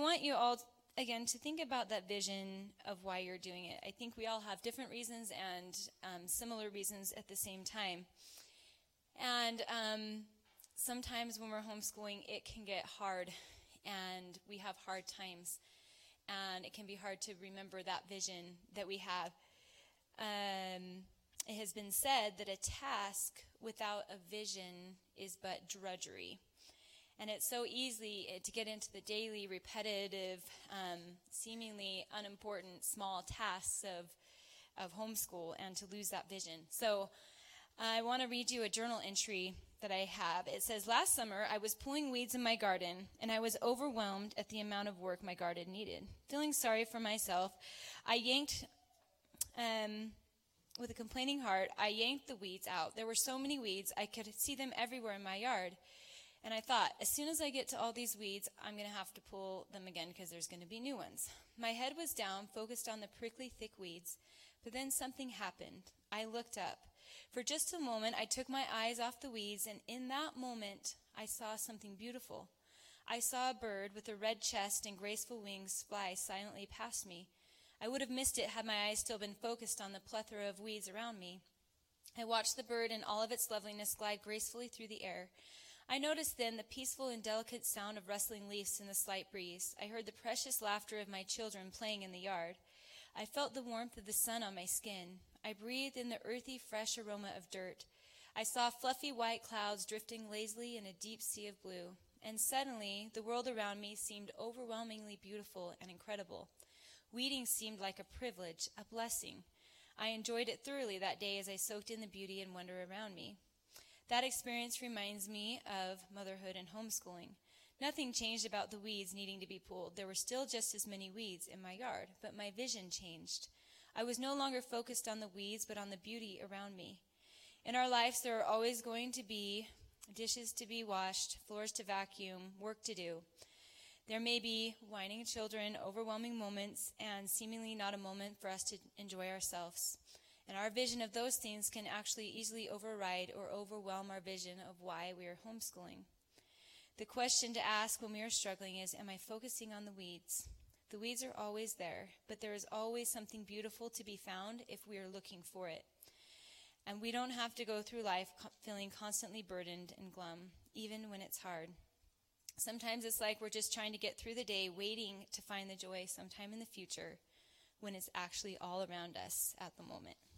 want you all, again, to think about that vision of why you're doing it. I think we all have different reasons and similar reasons at the same time. And sometimes when we're homeschooling, it can get hard, and we have hard times. And it can be hard to remember that vision that we have. It has been said that a task without a vision is but drudgery. And it's so easy to get into the daily, repetitive, seemingly unimportant, small tasks of homeschool and to lose that vision. So I want to read you a journal entry that I have. It says, last summer, I was pulling weeds in my garden, and I was overwhelmed at the amount of work my garden needed. Feeling sorry for myself, with a complaining heart, I yanked the weeds out. There were so many weeds, I could see them everywhere in my yard. And I thought, as soon as I get to all these weeds, I'm going to have to pull them again because there's going to be new ones. My head was down, focused on the prickly, thick weeds. But then something happened. I looked up. For just a moment, I took my eyes off the weeds, and in that moment, I saw something beautiful. I saw a bird with a red chest and graceful wings fly silently past me. I would have missed it had my eyes still been focused on the plethora of weeds around me. I watched the bird in all of its loveliness glide gracefully through the air. I noticed then the peaceful and delicate sound of rustling leaves in the slight breeze. I heard the precious laughter of my children playing in the yard. I felt the warmth of the sun on my skin. I breathed in the earthy, fresh aroma of dirt. I saw fluffy white clouds drifting lazily in a deep sea of blue. And suddenly, the world around me seemed overwhelmingly beautiful and incredible. Weeding seemed like a privilege, a blessing. I enjoyed it thoroughly that day as I soaked in the beauty and wonder around me. That experience reminds me of motherhood and homeschooling. Nothing changed about the weeds needing to be pulled. There were still just as many weeds in my yard, but my vision changed. I was no longer focused on the weeds, but on the beauty around me. In our lives, there are always going to be dishes to be washed, floors to vacuum, work to do. There may be whining children, overwhelming moments, and seemingly not a moment for us to enjoy ourselves. And our vision of those things can actually easily override or overwhelm our vision of why we are homeschooling. The question to ask when we are struggling is, am I focusing on the weeds? The weeds are always there, but there is always something beautiful to be found if we are looking for it. And we don't have to go through life feeling constantly burdened and glum, even when it's hard. Sometimes it's like we're just trying to get through the day, waiting to find the joy sometime in the future when it's actually all around us at the moment.